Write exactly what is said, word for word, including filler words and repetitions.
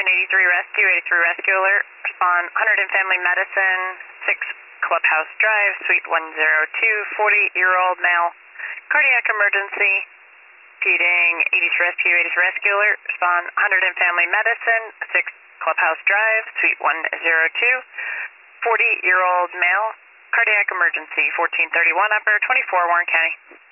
eighty-three Rescue, eighty-three Rescue Alert. Respond one hundred in Family Medicine, six Clubhouse Drive, Suite one oh two, forty-year-old male. Cardiac emergency. Repeating, eighty-three Rescue, eighty-three Rescue Alert. Respond one hundred in Family Medicine, six Clubhouse Drive, Suite one oh two, forty-year-old male. Cardiac emergency, fourteen thirty-one upper, twenty-four Warren County.